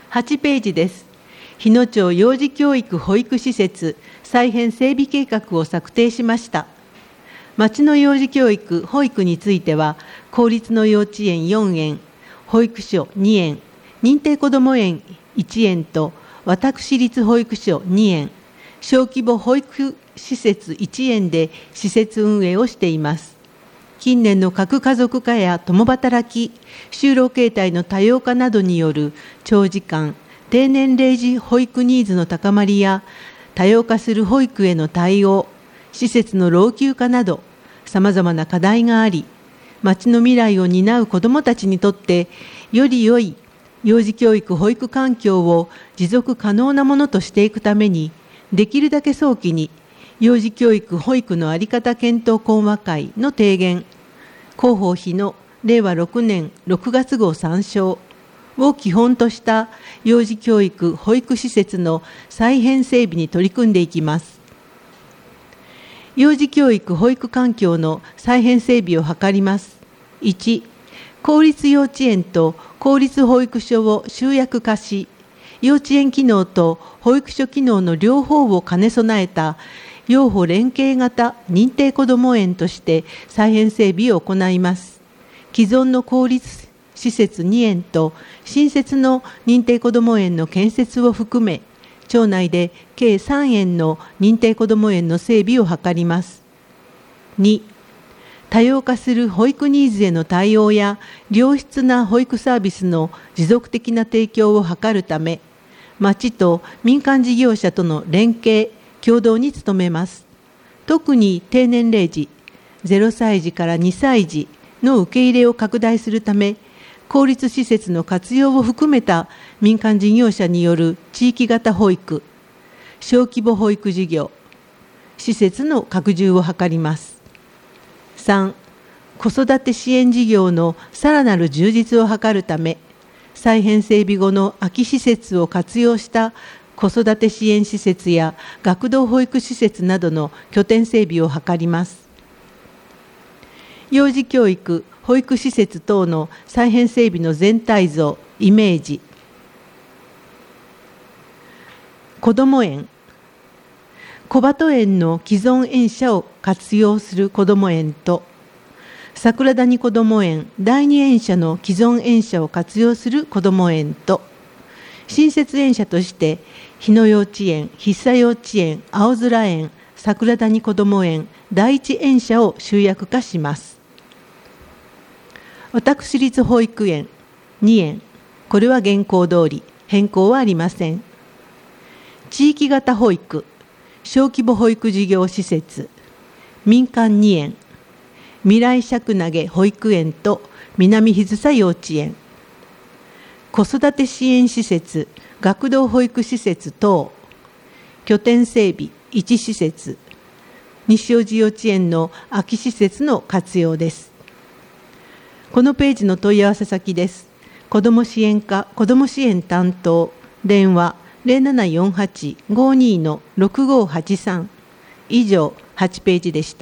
8ページです。日野町幼児教育保育施設再編整備計画を策定しました。町の幼児教育・保育については、公立の幼稚園4園、保育所2園、認定こども園1園と、私立保育所2園、小規模保育施設1園で施設運営をしています。近年の核家族化や共働き、就労形態の多様化などによる長時間、低年齢児保育ニーズの高まりや、多様化する保育への対応、施設の老朽化など、さまざまな課題があり、町の未来を担う子どもたちにとって、より良い幼児教育保育環境を持続可能なものとしていくために、できるだけ早期に幼児教育保育の在り方検討懇話会の提言、広報費の令和6年6月号参照を基本とした幼児教育保育施設の再編整備に取り組んでいきます。幼児教育保育環境の再編整備を図ります。1、公立幼稚園と公立保育所を集約化し、幼稚園機能と保育所機能の両方を兼ね備えた幼保連携型認定こども園として再編整備を行います。既存の公立施設2園と新設の認定こども園の建設を含め、町内で計3園の認定こども園の整備を図ります。2、多様化する保育ニーズへの対応や良質な保育サービスの持続的な提供を図るため、町と民間事業者との連携・協働に努めます。特に低年齢児、0歳児から2歳児の受け入れを拡大するため、公立施設の活用を含めた民間事業者による地域型保育、小規模保育事業、施設の拡充を図ります。3、子育て支援事業のさらなる充実を図るため、再編整備後の空き施設を活用した子育て支援施設や学童保育施設などの拠点整備を図ります。幼児教育・保育施設等の再編整備の全体像・イメージ。こども園。小鳩園の既存園舎を活用するこども園と、桜谷こども園第二園舎の既存園舎を活用するこども園と、新設園舎として日野幼稚園、筆佐幼稚園、青空園、桜谷こども園第一園舎を集約化します。私立保育園2園、これは現行通り変更はありません。地域型保育、小規模保育事業施設、民間2園、未来釈投保育園と南日津幼稚園、子育て支援施設、学童保育施設等、拠点整備1施設、西小路幼稚園の空き施設の活用です。このページの問い合わせ先です。子ども支援課子ども支援担当、電話0748-52-6583。以上、8ページでした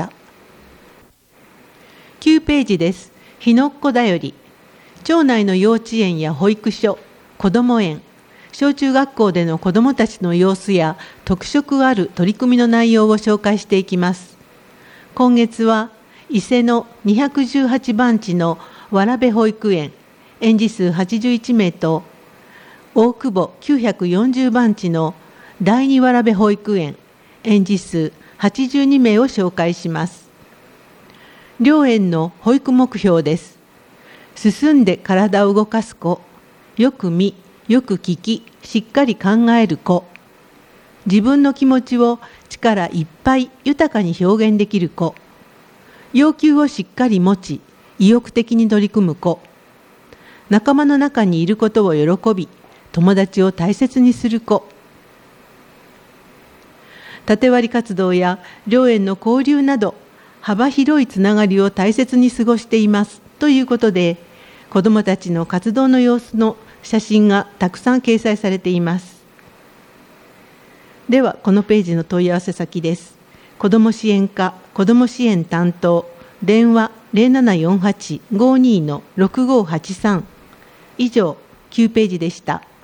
。9ページです。ひのっこだより。町内の幼稚園や保育所、こども園、小中学校での子どもたちの様子や特色ある取り組みの内容を紹介していきます。今月は、伊勢の218番地の蕨保育園、園児数81名と、大久保940番地の第二蕨保育園、園児数82名を紹介します。両園の保育目標です。進んで体を動かす子、よく見、よく聞き、しっかり考える子、自分の気持ちを力いっぱい豊かに表現できる子、要求をしっかり持ち、意欲的に取り組む子、仲間の中にいることを喜び、友達を大切にする子、縦割り活動や両園の交流など、幅広いつながりを大切に過ごしていますということで、子どもたちの活動の様子の写真がたくさん掲載されています。では、このページの問い合わせ先です。子ども支援課子ども支援担当、電話0748-52-6583。以上、9ページでした。